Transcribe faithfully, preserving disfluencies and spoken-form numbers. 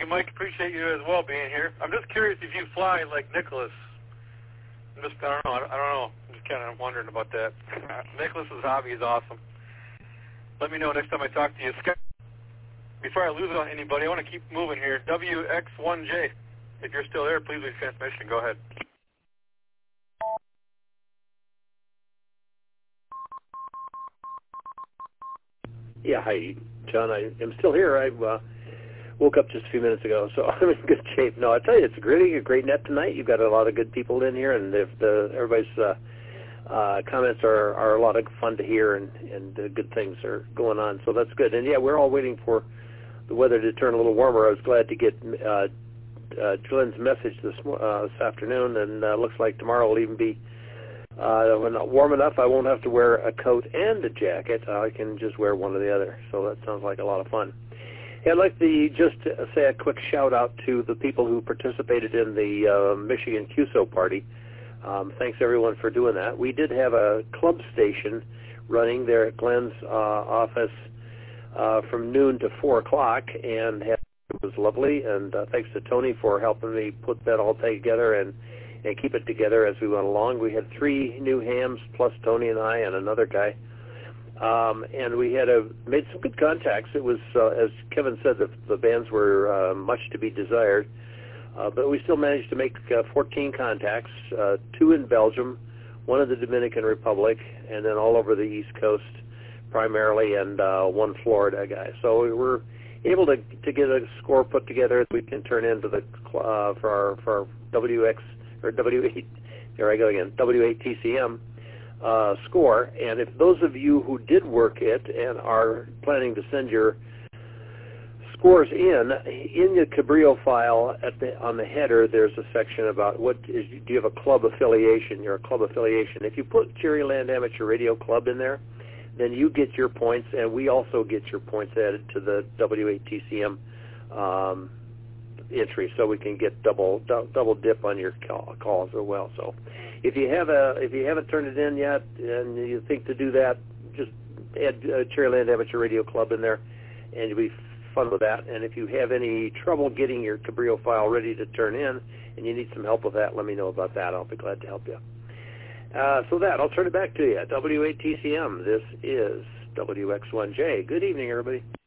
you, Mike. Appreciate you as well being here. I'm just curious if you fly like Nicholas. I'm just, I don't know. I don't know. I'm just kind of wondering about that. Nicholas's hobby is awesome. Let me know next time I talk to you. Scott, before I lose on anybody, I want to keep moving here. W X one J. If you're still there, please leave transmission. Go ahead. Yeah, hi, John. I am still here. I uh, woke up just a few minutes ago, so I'm in good shape. No, I tell you, it's really a great net tonight. You've got a lot of good people in here, and if the everybody's uh, uh, comments are, are a lot of fun to hear, and, and uh, good things are going on, so that's good. And, yeah, we're all waiting for the weather to turn a little warmer. I was glad to get uh, uh, Glenn's message this, uh, this afternoon, and uh, looks like tomorrow will even be Uh, when not warm enough, I won't have to wear a coat and a jacket. I can just wear one or the other. So that sounds like a lot of fun. Hey, I'd like to just say a quick shout-out to the people who participated in the uh, Michigan Q S O party. Um, thanks, everyone, for doing that. We did have a club station running there at Glenn's uh, office uh, from noon to four o'clock, and had, it was lovely. And uh, thanks to Tony for helping me put that all together and and keep it together as we went along. We had three new hams, plus Tony and I and another guy. Um, and we had a, made some good contacts. It was, uh, as Kevin said, the, the bands were uh, much to be desired. Uh, but we still managed to make uh, fourteen contacts, uh, two in Belgium, one in the Dominican Republic, and then all over the East Coast primarily, and uh, one Florida guy. So we were able to, to get a score put together that we can turn into the uh, for our for our W X or W eight, here I go again, W eight T C M uh, score. And if those of you who did work it and are planning to send your scores in, in the Cabrillo file at the, on the header, there's a section about what is, do you have a club affiliation, your club affiliation. If you put Cherryland Amateur Radio Club in there, then you get your points, and we also get your points added to the W eight T C M um, entry, so we can get double du- double dip on your call, calls as well. So, if you have a if you haven't turned it in yet, and you think to do that, just add uh, Cherryland Amateur Radio Club in there, and you'll be fun with that. And if you have any trouble getting your Cabrillo file ready to turn in, and you need some help with that, let me know about that. I'll be glad to help you. Uh, so that I'll turn it back to you. W eight T C M. This is W X one J. Good evening, everybody.